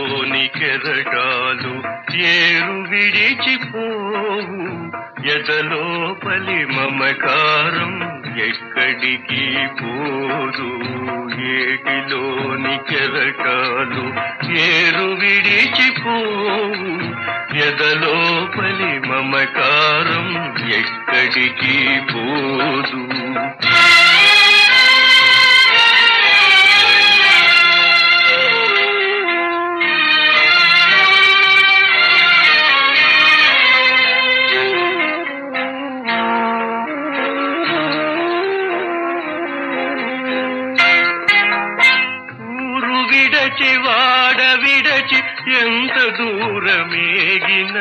ఏటిలోని కెరటాలు ఏరు విడిచిపోవు, ఎదలోపలి మమకారం ఎక్కడికి పోదు. ఏటిలోని కెరటాలు ఏరు విడిచిపోవు, ఎదలోపలి మమకారం ఎక్కడికి పోదు. విడచి వాడ విడచి ఎంత దూరమేగినా,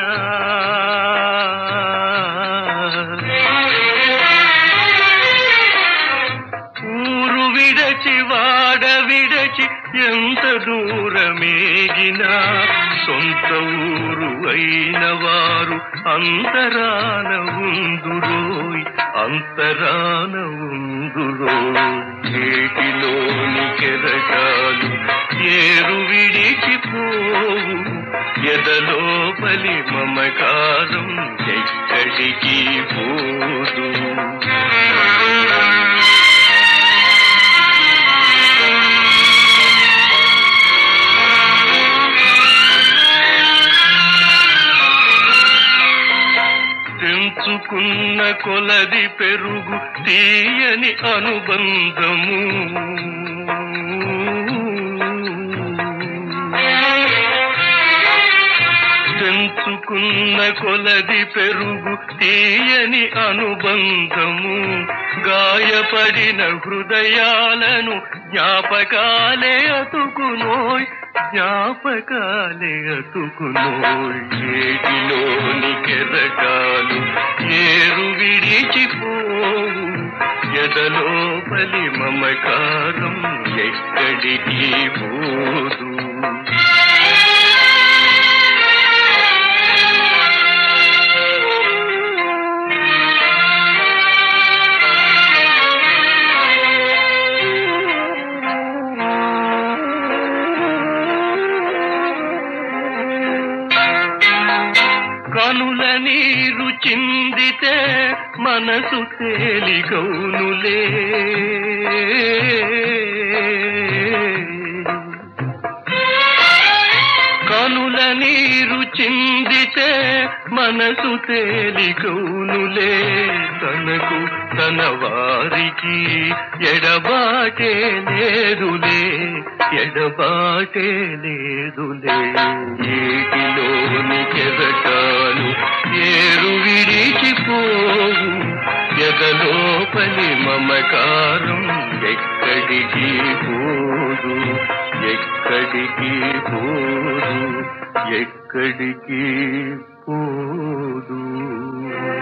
ఊరు విడచి వాడ విడచి ఎంత దూరమేగినా, సొంత ఊరు అయిన వారు అంతరాన ఉందురోయ్, అంతరాన ఉందురోయ్. ఏటిలోని కెరటాలు ఏరు విడిచిపోవు, ఎదలోపలి మమకారం ఎక్కడికి పోదు. తెంచుకున్న కొలది పెరుగు తీయని అనుబంధము, తెంచుకున్న కొలది పెరుగు తీయని అనుబంధము, గాయపడిన హృదయాలను జ్ఞాపకాలే అతుకునోయ్, జ్ఞాపకాలే అతుకునోయ్. ఏటిలోని కెరటాలు ఏరు విడిచిపోవు, ఎదలోపలి మమకారం ఎక్కడికి పోదు. కనుల నీరు చిందితే మనసు తేలికౌనులే, కనుల నీరు చిందితే మనసు తేలికౌనులే, తనకు తన వారికి ఎడబాటే లేదులే, ఎడబాటే లేదులే. ఏటిలోని కెరటాలు ఏరు విడిచిపోవు, ఎదలోపలి మమకారం ఎక్కడికి పోదు, ఎక్కడికి పోదు, ఎక్కడికి పోదు.